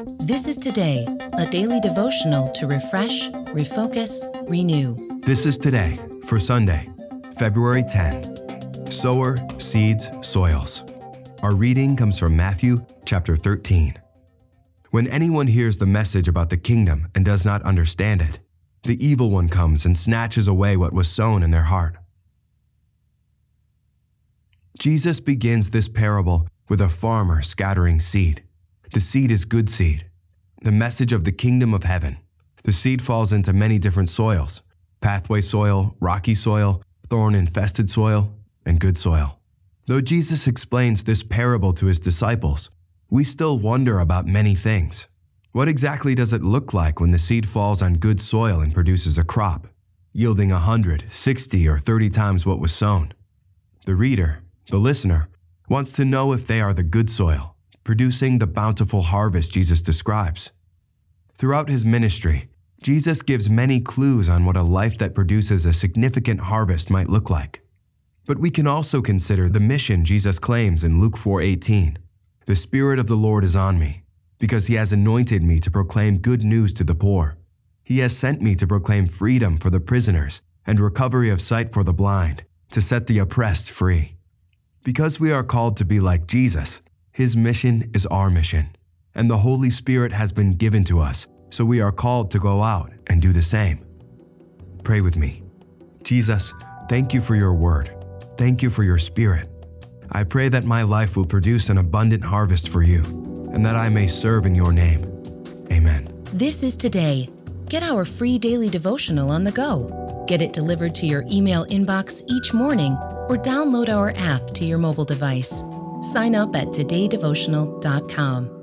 This is Today, a daily devotional to refresh, refocus, renew. This is Today for Sunday, February 10. Sower, seeds, soils. Our reading comes from Matthew chapter 13. When anyone hears the message about the kingdom and does not understand it, the evil one comes and snatches away what was sown in their heart. Jesus begins this parable with a farmer scattering seed. The seed is good seed, the message of the kingdom of heaven. The seed falls into many different soils: pathway soil, rocky soil, thorn-infested soil, and good soil. Though Jesus explains this parable to his disciples, we still wonder about many things. What exactly does it look like when the seed falls on good soil and produces a crop, yielding 100, 60, or 30 times what was sown? The reader, the listener, wants to know if they are the good soil, producing the bountiful harvest Jesus describes. Throughout his ministry, Jesus gives many clues on what a life that produces a significant harvest might look like. But we can also consider the mission Jesus claims in Luke 4:18. "The Spirit of the Lord is on me, because he has anointed me to proclaim good news to the poor. He has sent me to proclaim freedom for the prisoners and recovery of sight for the blind, to set the oppressed free." Because we are called to be like Jesus, his mission is our mission, and the Holy Spirit has been given to us, so we are called to go out and do the same. Pray with me. Jesus, thank you for your word. Thank you for your Spirit. I pray that my life will produce an abundant harvest for you, and that I may serve in your name. Amen. This is Today. Get our free daily devotional on the go. Get it delivered to your email inbox each morning, or download our app to your mobile device. Sign up at todaydevotional.com.